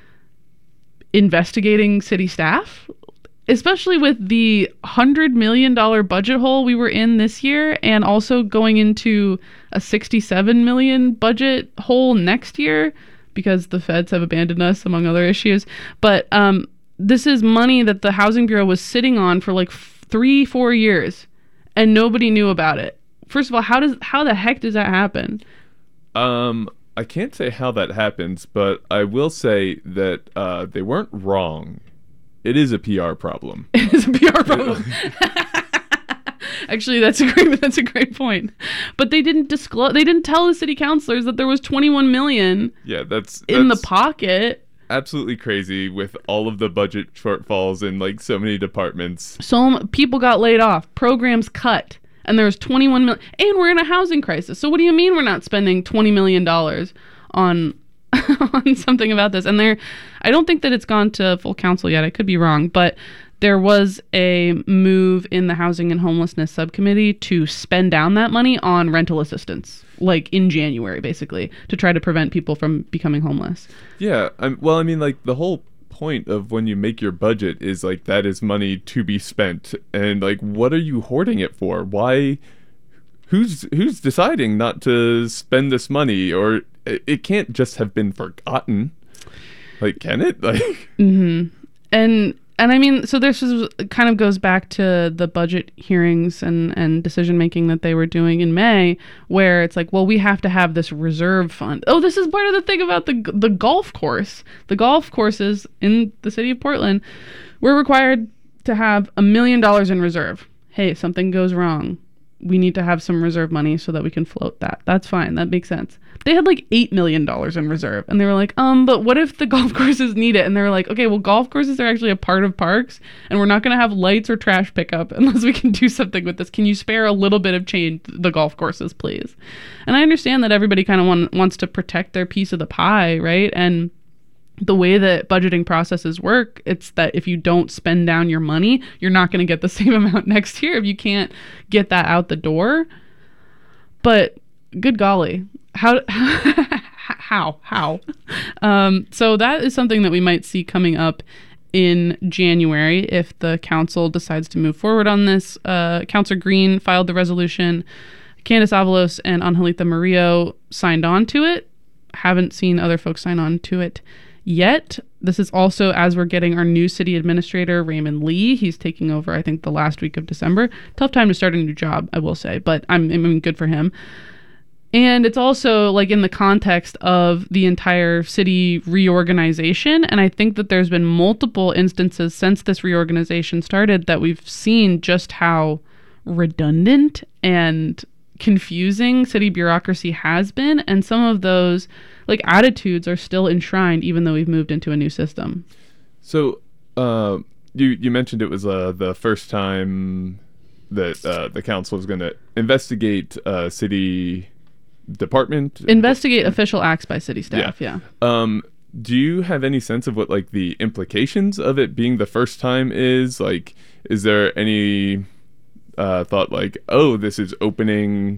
investigating city staff, especially with the $100 million budget hole we were in this year, and also going into a $67 million budget hole next year because the feds have abandoned us, among other issues. But this is money that the Housing Bureau was sitting on for like 3-4 years, and nobody knew about it. First of all, how the heck does that happen? I can't say how that happens, but I will say that they weren't wrong. It is a PR problem. It is a PR problem. Actually, that's a great point. But they didn't disclose. They didn't tell the city councilors that there was $21 million. Yeah, that's in the pocket. Absolutely crazy with all of the budget shortfalls in like so many departments. So people got laid off, programs cut, and there was $21 million. And we're in a housing crisis. So what do you mean we're not spending $20 million on something about this? And I don't think that it's gone to full council yet. I could be wrong, but there was a move in the Housing and Homelessness Subcommittee to spend down that money on rental assistance, like in January, basically, to try to prevent people from becoming homeless. Yeah. Like the whole point of when you make your budget is like that is money to be spent. And like, what are you hoarding it for? Why? Who's deciding not to spend this money? Or it can't just have been forgotten. Like, can it? Like, And I mean, so this kind of goes back to the budget hearings and decision making that they were doing in May, where it's like, well, we have to have this reserve fund. Oh, this is part of the thing about the golf course. The golf courses in the city of Portland, we're required to have $1 million in reserve. Hey, if something goes wrong, we need to have some reserve money so that we can float that. That's fine. That makes sense. They had like $8 million in reserve. And they were like, but what if the golf courses need it? And they were like, okay, well, golf courses are actually a part of parks, and we're not going to have lights or trash pickup unless we can do something with this. Can you spare a little bit of change to the golf courses, please? And I understand that everybody kind of wants to protect their piece of the pie, right? And the way that budgeting processes work, it's that if you don't spend down your money, you're not going to get the same amount next year if you can't get that out the door. But good golly, how? So that is something that we might see coming up in January if the council decides to move forward on this. Councilor Green filed the resolution. Candace Avalos and Angelita Murillo signed on to it. Haven't seen other folks sign on to it yet. This is also as we're getting our new city administrator, Raymond Lee. He's taking over, I think, the last week of December. Tough time to start a new job, I will say, but I mean, good for him. And it's also like in the context of the entire city reorganization. And I think that there's been multiple instances since this reorganization started that we've seen just how redundant and confusing city bureaucracy has been. And some of those like attitudes are still enshrined even though we've moved into a new system. So you mentioned it was the first time that the council is going to investigate city department, investigate official acts by city staff. Yeah. Do you have any sense of what like the implications of it being the first time is? Like, is there any thought like, oh, this is opening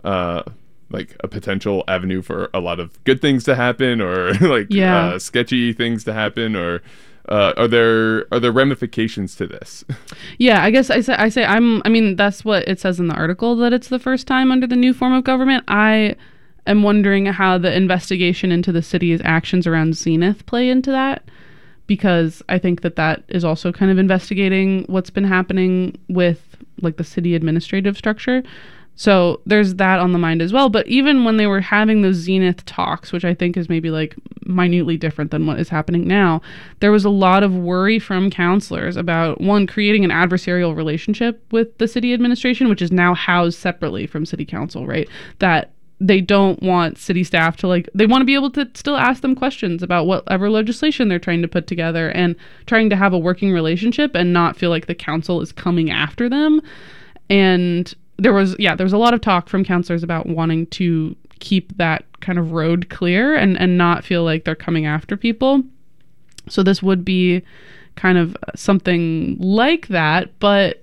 like a potential avenue for a lot of good things to happen, or like sketchy things to happen, or are there ramifications to this? Yeah, I guess I mean that's what it says in the article, that it's the first time under the new form of government. I am wondering how the investigation into the city's actions around Zenith play into that, because I think that is also kind of investigating what's been happening with like the city administrative structure. So there's that on the mind as well. But even when they were having those Zenith talks, which I think is maybe like minutely different than what is happening now, there was a lot of worry from counselors about, one, creating an adversarial relationship with the city administration, which is now housed separately from city council, right? That they don't want city staff to they want to be able to still ask them questions about whatever legislation they're trying to put together, and trying to have a working relationship and not feel like the council is coming after them. And there was a lot of talk from counselors about wanting to keep that kind of road clear and not feel like they're coming after people. So this would be kind of something like that, but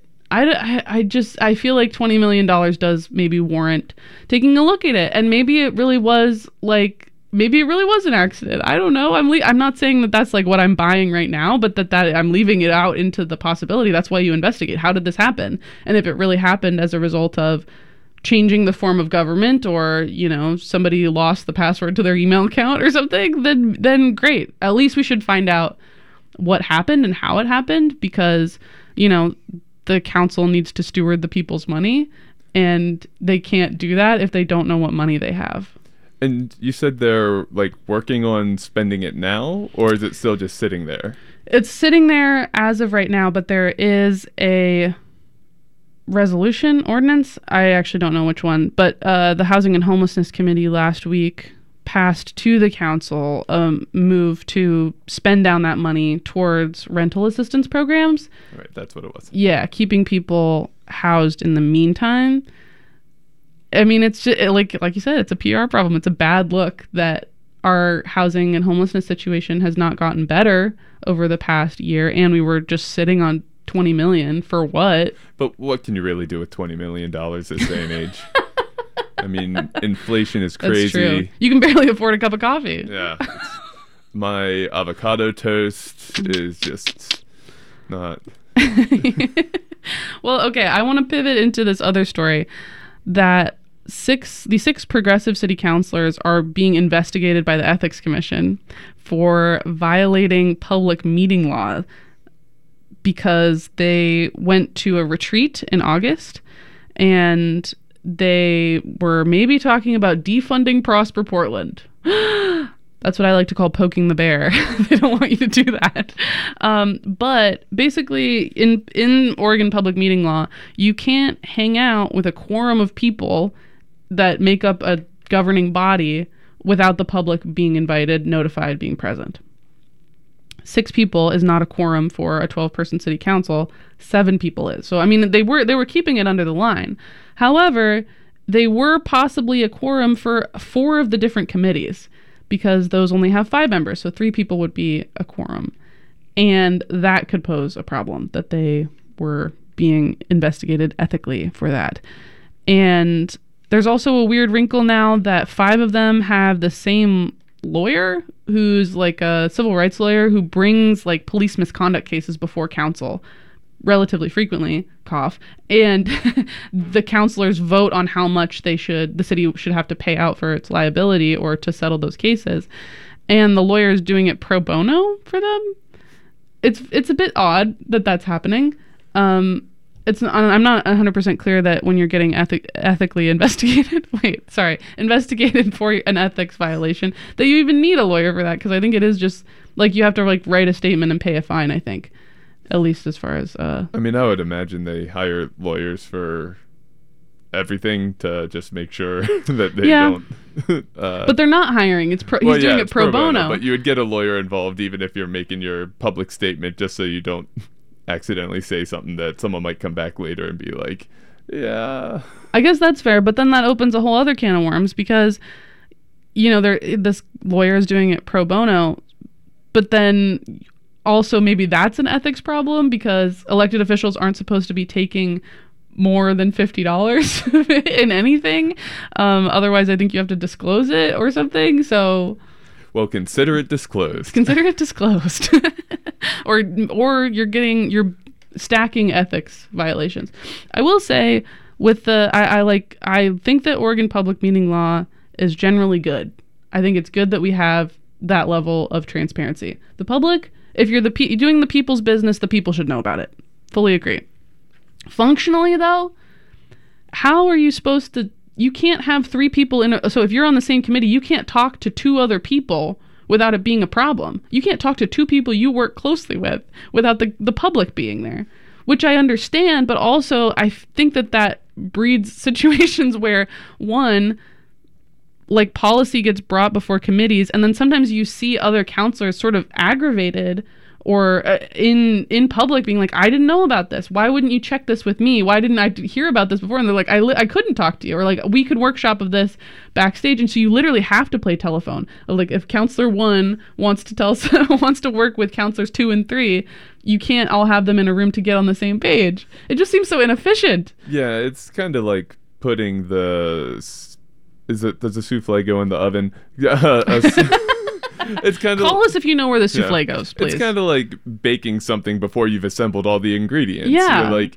I feel like $20 million does maybe warrant taking a look at it. And maybe it really was an accident. I don't know. I'm not saying that that's like what I'm buying right now, but that I'm leaving it out into the possibility. That's why you investigate. How did this happen? And if it really happened as a result of changing the form of government, or, somebody lost the password to their email account or something, then great. At least we should find out what happened and how it happened, because, the council needs to steward the people's money, and they can't do that if they don't know what money they have. And you said they're working on spending it now, or is it still just sitting there? It's sitting there as of right now, but there is a resolution ordinance. I actually don't know which one, but the Housing and Homelessness Committee last week passed to the council a move to spend down that money towards rental assistance programs. Right, that's what it was. Yeah, keeping people housed in the meantime. I mean, it's just, like you said, it's a PR problem. It's a bad look that our housing and homelessness situation has not gotten better over the past year, and we were just sitting on $20 million for what? But what can you really do with $20 million this day and age? I mean, inflation is crazy. That's true. You can barely afford a cup of coffee. Yeah. My avocado toast is just not... Well, okay, I want to pivot into this other story that the six progressive city councilors are being investigated by the Ethics Commission for violating public meeting law because they went to a retreat in August and they were maybe talking about defunding Prosper Portland. That's what I like to call poking the bear. They don't want you to do that. But basically, in Oregon public meeting law, you can't hang out with a quorum of people that make up a governing body without the public being invited, notified, being present. 6 people is not a quorum for a 12-person city council. 7 people is. So, I mean, they were keeping it under the line. However, they were possibly a quorum for 4 of the different committees because those only have 5 members. So 3 people would be a quorum. And that could pose a problem that they were being investigated ethically for that. And there's also a weird wrinkle now that 5 of them have the same lawyer who's like a civil rights lawyer who brings like police misconduct cases before council relatively frequently, cough, and the councilors vote on how much the city should have to pay out for its liability or to settle those cases. And the lawyer is doing it pro bono for them. It's a bit odd that that's happening. I'm not 100% clear that when you're getting ethically investigated, investigated for an ethics violation, that you even need a lawyer for that, because I think it is just like you have to like write a statement and pay a fine, I think. At least as far as... I mean, I would imagine they hire lawyers for everything to just make sure that they don't... but they're not hiring. He's doing it pro bono. But you would get a lawyer involved even if you're making your public statement, just so you don't accidentally say something that someone might come back later and be like, yeah. I guess that's fair, but then that opens a whole other can of worms because, this lawyer is doing it pro bono, but then... Also, maybe that's an ethics problem because elected officials aren't supposed to be taking more than $50 in anything. Otherwise, I think you have to disclose it or something. So, well, consider it disclosed. Consider it disclosed, or you're stacking ethics violations. I will say with I think that Oregon public meeting law is generally good. I think it's good that we have that level of transparency. The public. If you're doing the people's business, the people should know about it. Fully agree. Functionally, though, how are you supposed to... You can't have 3 people so if you're on the same committee, you can't talk to 2 other people without it being a problem. You can't talk to 2 people you work closely with without the public being there, which I understand, but also I think that breeds situations where, one... like policy gets brought before committees, and then sometimes you see other counselors sort of aggravated or in public being like, I didn't know about this. Why wouldn't you check this with me? Why didn't I hear about this before? And they're like, I couldn't talk to you. Or like, we could workshop of this backstage. And so you literally have to play telephone. Like if counselor 1 wants to work with counselors 2 and 3, you can't all have them in a room to get on the same page. It just seems so inefficient. Yeah, it's kind of like putting does the souffle go in the oven? It's kind of call us if you know where the souffle goes, please. It's kind of like baking something before you've assembled all the ingredients. Yeah. You're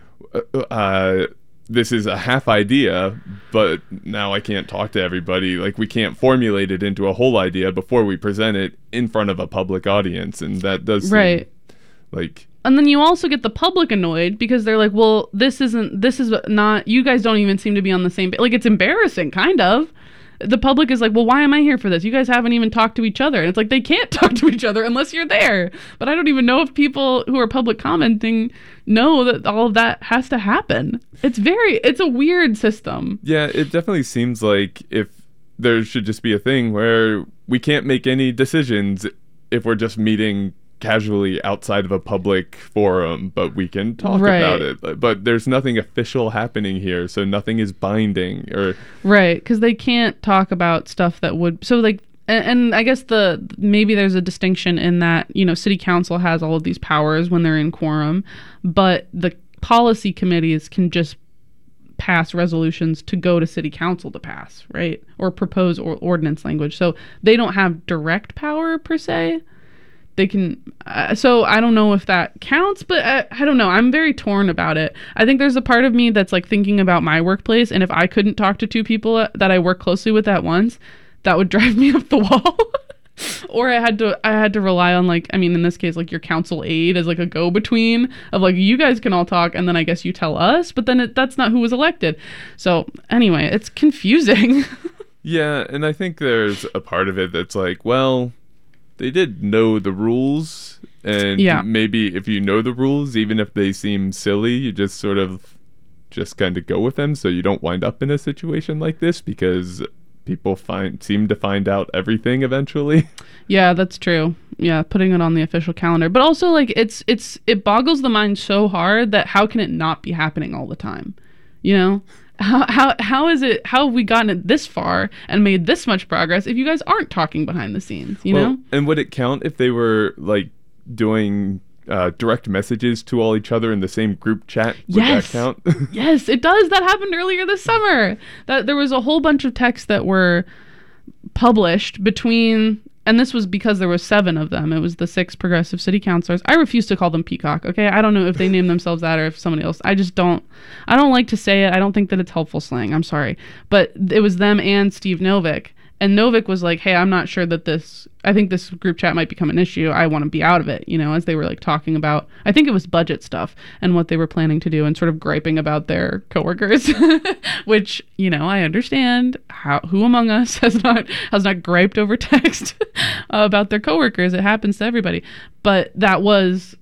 like, this is a half idea, but now I can't talk to everybody. Like, we can't formulate it into a whole idea before we present it in front of a public audience, and that does seem like. And then you also get the public annoyed because they're like, well, this is not, you guys don't even seem to be on the same page. Like, it's embarrassing, kind of. The public is like, well, why am I here for this? You guys haven't even talked to each other. And it's like, they can't talk to each other unless you're there. But I don't even know if people who are public commenting know that all of that has to happen. It's a weird system. Yeah, it definitely seems like if there should just be a thing where we can't make any decisions if we're just meeting casually outside of a public forum, but we can talk about it. But there's nothing official happening here, so nothing is binding. Right, because they can't talk about stuff that would. So like, and I guess maybe there's a distinction in that, you know, city council has all of these powers when they're in quorum, but the policy committees can just pass resolutions to go to city council to pass, right, or propose ordinance language. So they don't have direct power per se. They can, so I don't know if that counts, but I don't know. I'm very torn about it. I think there's a part of me that's like thinking about my workplace, and if I couldn't talk to 2 people that I work closely with at once, that would drive me up the wall. Or I had to rely on, like, I mean, in this case, like your council aide as like a go-between of like, you guys can all talk, and then I guess you tell us, but then that's not who was elected. So anyway, it's confusing. Yeah, and I think there's a part of it that's like, well, they did know the rules, and maybe if you know the rules, even if they seem silly, you just sort of kind of go with them, so you don't wind up in a situation like this, because people seem to find out everything eventually. Yeah, that's true. Yeah, putting it on the official calendar, but also like it boggles the mind so hard that how can it not be happening all the time? You know? How have we gotten it this far and made this much progress if you guys aren't talking behind the scenes, you know? And would it count if they were like doing direct messages to all each other in the same group chat? Would that count? Yes, it does. That happened earlier this summer. That there was a whole bunch of texts that were published between, and this was because there were 7 of them. It was the 6 progressive city councilors. I refuse to call them Peacock, okay? I don't know if they name themselves that or if somebody else. I don't like to say it. I don't think that it's helpful slang. I'm sorry. But it was them and Steve Novick. And Novick was like, hey, I'm not sure that I think this group chat might become an issue. I want to be out of it, you know, as they were like talking about, I think it was budget stuff and what they were planning to do and sort of griping about their coworkers, which, you know, I understand who among us has not griped over text about their coworkers. It happens to everybody. But that was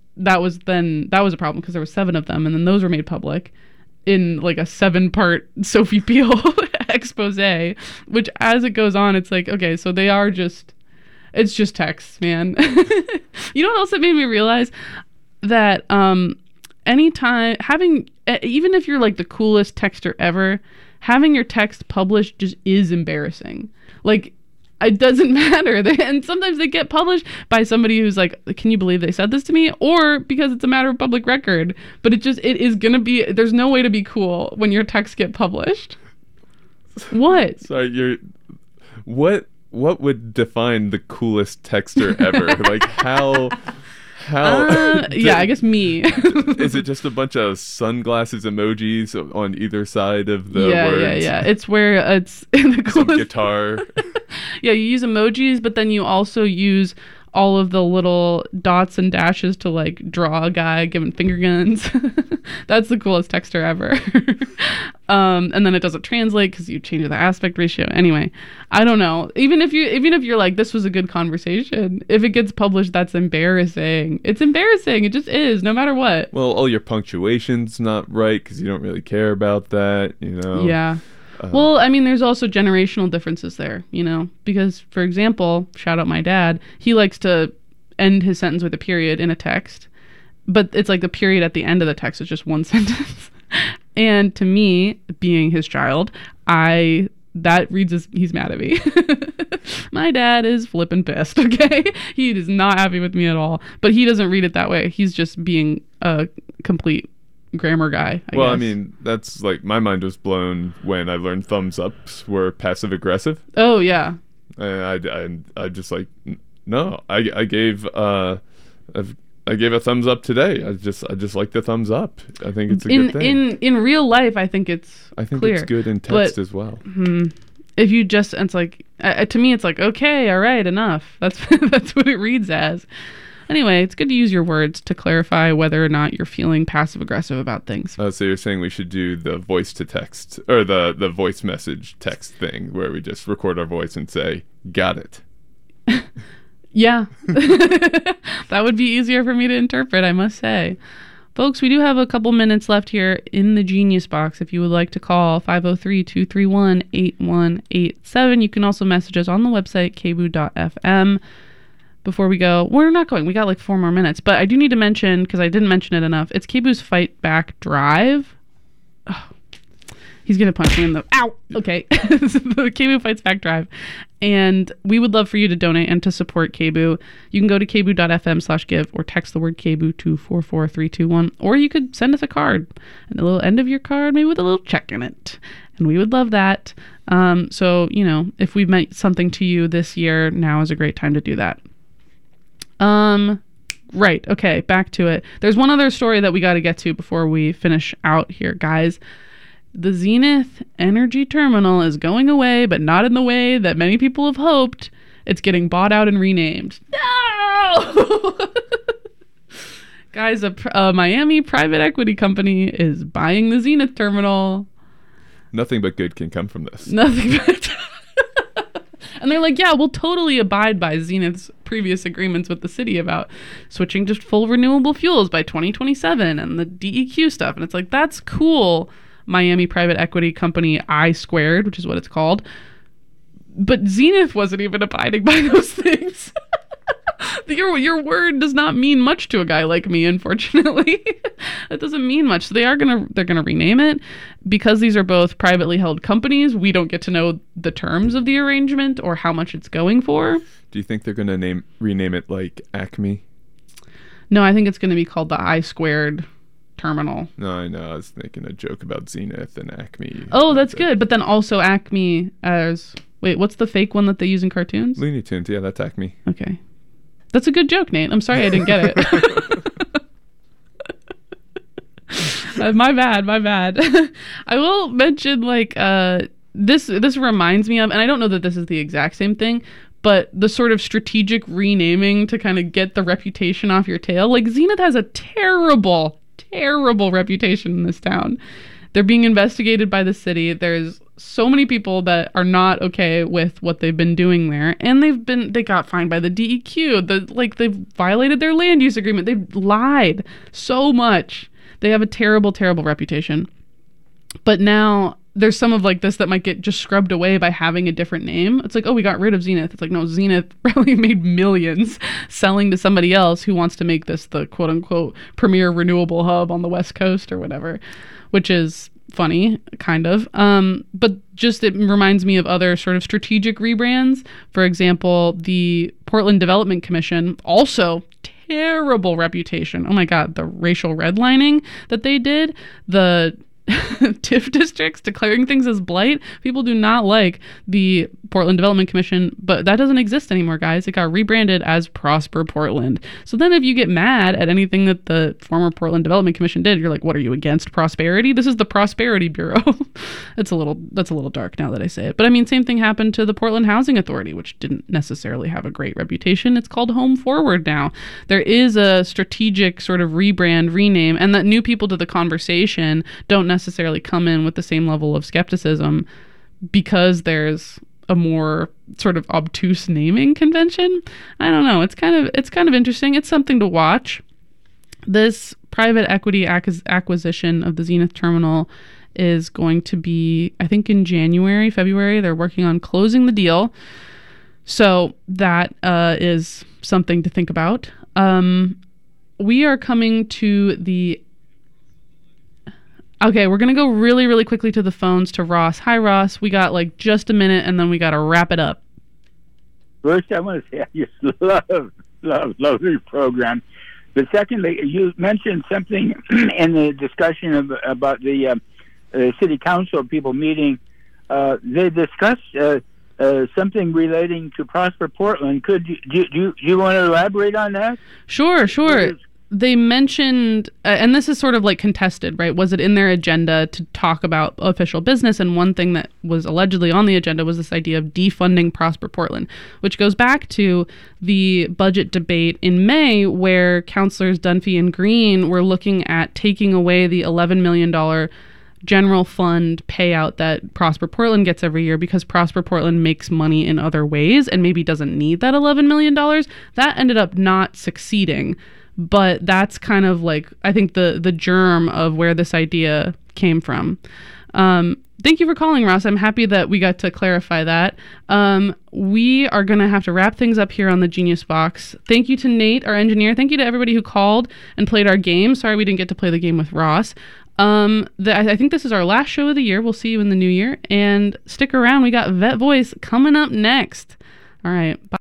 a problem because there were 7 of them, and then those were made public in like a 7-part Sophie Peel expose, which as it goes on, it's like, okay, so it's just text, man. You know what else that made me realize? That anytime even if you're like the coolest texter ever, having your text published just is embarrassing. Like, it doesn't matter. And sometimes they get published by somebody who's like, can you believe they said this to me? Or because it's a matter of public record. But it is going to be, there's no way to be cool when your texts get published. What? Sorry, what would define the coolest texter ever? Like how yeah, I guess me. Is it just a bunch of sunglasses emojis on either side of the words? Yeah. It's where it's in the coolest. Some guitar. Yeah, you use emojis, but then you also use all of the little dots and dashes to like draw a guy giving finger guns. That's the coolest texter ever. And then it doesn't translate because you change the aspect ratio. Anyway, I don't know. Even if you're like, this was a good conversation, if it gets published, that's embarrassing. It's embarrassing. It just is, no matter what. Well, all your punctuation's not right because you don't really care about that, you know? Yeah. Well, I mean, there's also generational differences there, you know, because, for example, shout out my dad, he likes to end his sentence with a period in a text, but it's like the period at the end of the text is just one sentence. And to me, being his child, that reads as he's mad at me. My dad is flippin' pissed, okay? He is not happy with me at all. But he doesn't read it that way. He's just being a complete grammar guy, I guess. I mean, that's like, my mind was blown when I learned thumbs ups were passive aggressive. Oh, yeah. And I just like, no, I gave a thumbs up today. I just like the thumbs up. I think it's a good thing. In real life, I think it's clear. It's good in text as well. If you just, it's like, to me, it's like, okay, all right, enough. That's what it reads as. Anyway, it's good to use your words to clarify whether or not you're feeling passive aggressive about things. So you're saying we should do the voice to text, or the voice message text thing, where we just record our voice and say, got it. Yeah. That would be easier for me to interpret, I must say. Folks, we do have a couple minutes left here in the Genius Box. If you would like to call 503-231-8187. You can also message us on the website, kboo.fm. Before we go, we're not going. We got like 4 more minutes. But I do need to mention, because I didn't mention it enough, it's KBOO's Fight Back Drive. Oh, he's going to punch me in the... Ow! Okay. The KBOO Fights Back Drive. And we would love for you to donate and to support KBOO. You can go to kboo.fm/give or text the word KBOO to 44321. Or you could send us a card. And the little end of your card, maybe with a little check in it. And we would love that. So, if we've meant something to you this year, now is a great time to do that. Right. Okay. Back to it. There's one other story that we got to get to before we finish out here, guys. The Zenith Energy Terminal is going away, but not in the way that many people have hoped. It's getting bought out and renamed. No! Guys, a Miami private equity company is buying the Zenith Terminal. Nothing but good can come from this. Nothing but... And they're like, yeah, we'll totally abide by Zenith's previous agreements with the city about switching to full renewable fuels by 2027 and the DEQ stuff. And it's like, that's cool, Miami private equity company I Squared, which is what it's called. But Zenith wasn't even abiding by those things. Your word does not mean much to a guy like me, unfortunately. It doesn't mean much. So they're gonna rename it. Because these are both privately held companies, we don't get to know the terms of the arrangement or how much it's going for. Do you think they're gonna rename it like Acme? No, I think it's gonna be called the I Squared Terminal. No, I know. I was making a joke about Zenith and Acme. Oh, that's good. But then also Acme as... Wait, what's the fake one that they use in cartoons? Looney Tunes. Yeah, that's Acme. Okay. That's a good joke, Nate. I'm sorry I didn't get it. My bad. I will mention, this reminds me of, and I don't know that this is the exact same thing, but the sort of strategic renaming to kind of get the reputation off your tail. Like, Zenith has a terrible reputation in this town. They're being investigated by the city. There's so many people that are not okay with what they've been doing there. And they got fined by the DEQ. They've violated their land use agreement. They've lied so much. They have a terrible reputation. But now there's some of this that might get just scrubbed away by having a different name. It's like, oh, we got rid of Zenith. It's like, no, Zenith probably made millions selling to somebody else who wants to make this the quote unquote premier renewable hub on the West Coast or whatever, which is funny, kind of. But just it reminds me of other sort of strategic rebrands. For example, the Portland Development Commission, also terrible reputation. Oh my God, the racial redlining that they did, the TIF districts declaring things as blight. People do not like the Portland Development Commission, but that doesn't exist anymore, guys. It got rebranded as Prosper Portland. So then if you get mad at anything that the former Portland Development Commission did, you're like, what, are you against prosperity? This is the Prosperity Bureau. That's a little dark now that I say it. But I mean, same thing happened to the Portland Housing Authority, which didn't necessarily have a great reputation. It's called Home Forward now. There is a strategic sort of rebrand, rename, and that new people to the conversation don't necessarily come in with the same level of skepticism because there's a more sort of obtuse naming convention. I don't know. It's kind of interesting. It's something to watch. This private equity acquisition of the Zenith Terminal is going to be, I think, in January, February. They're working on closing the deal. So that is something to think about. We are coming to the... Okay, we're going to go really, really quickly to the phones to Ross. Hi, Ross. We got like just a minute, and then we got to wrap it up. First, I want to say I just love your program. But secondly, you mentioned something in the discussion about the city council people meeting. They discussed something relating to Prosper Portland. Do you want to elaborate on that? Sure. They mentioned, and this is sort of like contested, right? Was it in their agenda to talk about official business? And one thing that was allegedly on the agenda was this idea of defunding Prosper Portland, which goes back to the budget debate in May, where Councilors Dunphy and Green were looking at taking away the $11 million general fund payout that Prosper Portland gets every year, because Prosper Portland makes money in other ways and maybe doesn't need that $11 million. That ended up not succeeding. But that's kind of like, I think, the germ of where this idea came from. Thank you for calling, Ross. I'm happy that we got to clarify that. We are going to have to wrap things up here on the Genius Box. Thank you to Nate, our engineer. Thank you to everybody who called and played our game. Sorry we didn't get to play the game with Ross. I think this is our last show of the year. We'll see you in the new year. And stick around. We got Vet Voice coming up next. All right. Bye.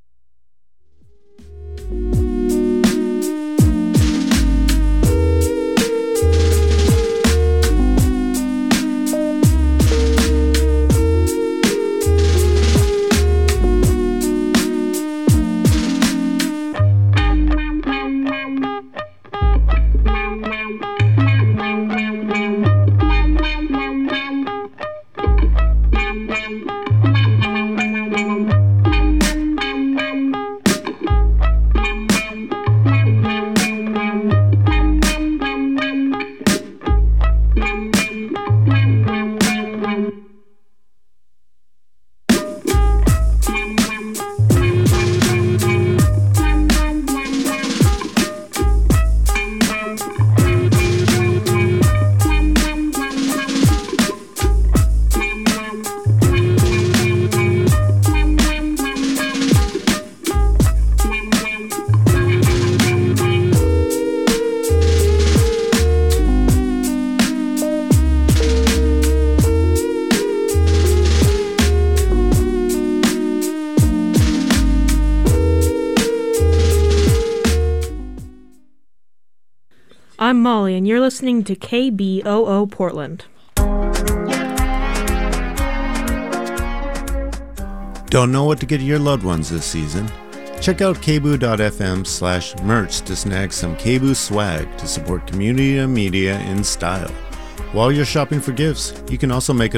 I'm Molly, and you're listening to KBOO Portland. Don't know what to get your loved ones this season? Check out kboo.fm/merch to snag some KBOO swag to support community and media in style. While you're shopping for gifts, you can also make a